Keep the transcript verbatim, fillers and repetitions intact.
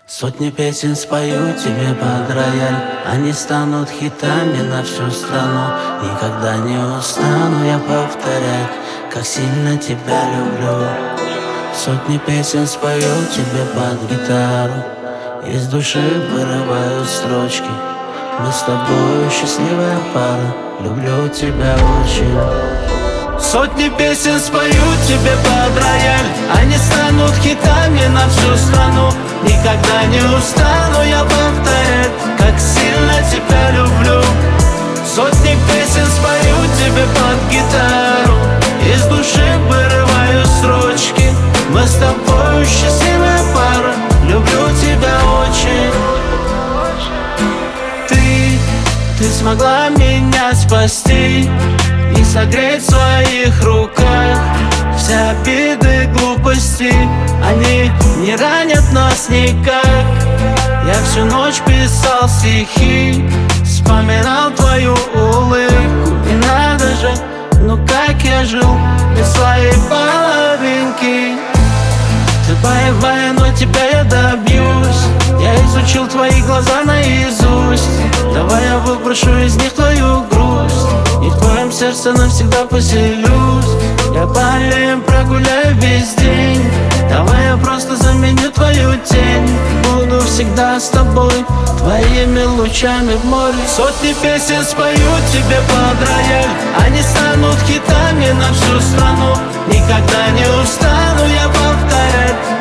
Сотни песен спою тебе под рояль, они станут хитами на всю страну. Никогда не устану я повторять, как сильно тебя люблю. Сотни песен спою тебе под гитару, из души вырывают строчки. Мы с тобой счастливая пара, люблю тебя очень. Сотни песен спою тебе под рояль, они станут хитами на всю страну. Никогда не устану я повторять, как сильно тебя люблю. Сотни песен спою тебе под гитару, из души вырываю строчки. Мы с тобой счастливая пара, люблю тебя очень. Ты, ты смогла меня спасти и согреть в своих руках. Все обиды, глупости, они не ранят нас никак. Я всю ночь писал стихи, вспоминал твою улыбку. И надо же, ну как я жил без своей половинки. Ты боевая, но тебя я добьюсь. Я изучил твои глаза наизусть. Давай я выброшу из них твою грусть, и в твоем сердце навсегда поселюсь. Я по аллеям прогуляю весь день. Давай я просто заменю твою тень. Буду всегда с тобой, твоими лучами в море. Сотни песен спою тебе под рояль, они станут хитами на всю страну. Никогда не устану я повторять,